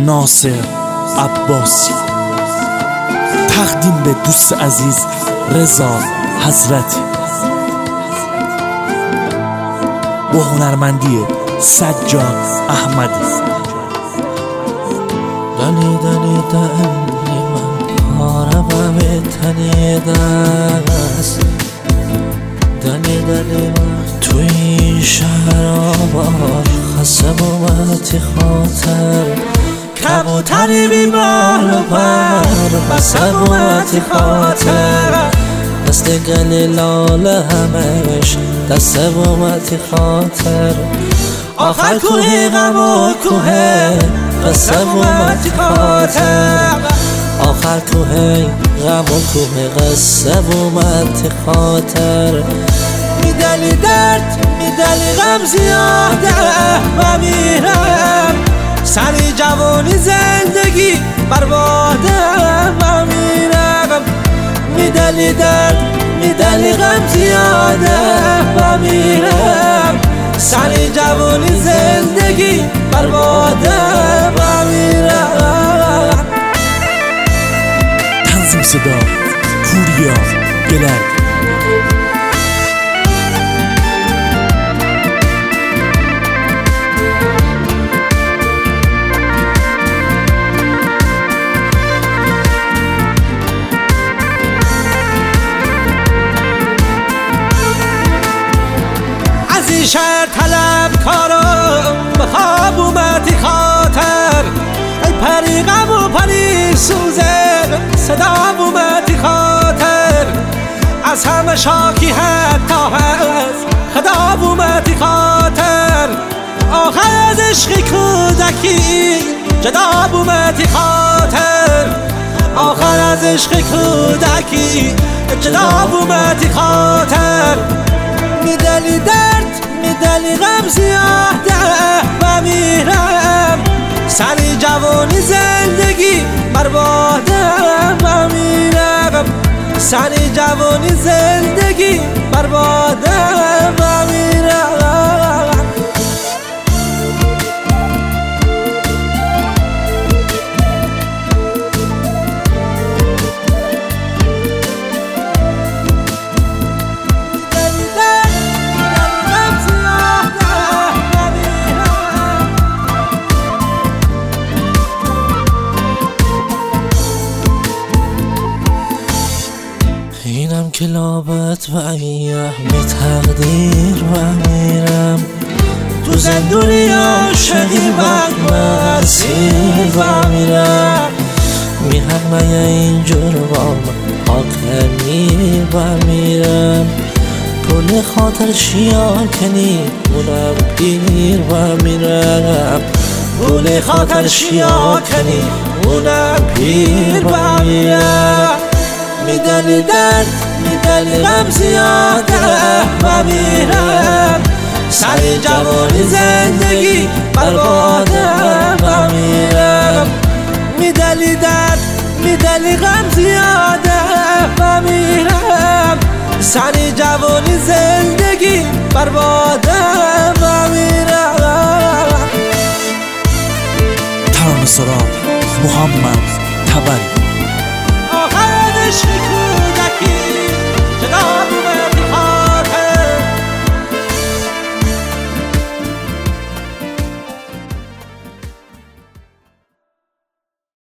ناصر عباسی. تقدیم به دوست عزیز رضا حضرتی با هنرمندی سجاد احمدی. دلی دلی دلی من پارم تنیده است، دلی دلی من توی این شهر آبار خسم اومدی خاطر، کبوتری بیمار و پر بسم اومدی خاطر، دست گلی لاله همش دست اومدی خاطر، آخر کوه غم و کوه قصه اومدی خاطر، آخر کوه غم و کوه قصه اومدی خاطر. میدلی درد میدلی غم زیاده و میرم، سری جوانی زندگی برباده و میرم، میدلی درد میدلی غم زیاده و میرم، سری جوانی زندگی برباده و میرم. تنظیم صدا پوریا گلر. شهر طلب کارم به خواب اومدی خاطر، ای پری غم و پری سوزه صدا اومدی خاطر، از همه شاکی حتی هست خدا اومدی خاطر، آخر از عشق کودکی جدا اومدی خاطر، آخر از عشق کودکی جدا اومدی خاطر. میدلی درد میدلی غم زیاده و میرم، سری جوانی زندگی برباده و میرم، سری جوانی زندگی برباده و میرم. اینم که لابد و ایه می تقدیر و میرم، تو زندونی عاشقی وقت مسیر و میرم، میرم من اینجور با من آخر می و میرم، گل خاطر شیاکنی اونم پیر و میرم، گل خاطر شیاکنی اونم پیر و میرم. میدلی درد میدلی غم زیاده و میرم، سری جوانی زندگی برباده و میرم، میدلی درد میدلی غم زیاده و میرم، سری جوانی زندگی برباده و میرم. ترانه سرا محمد تبری. آخر عشق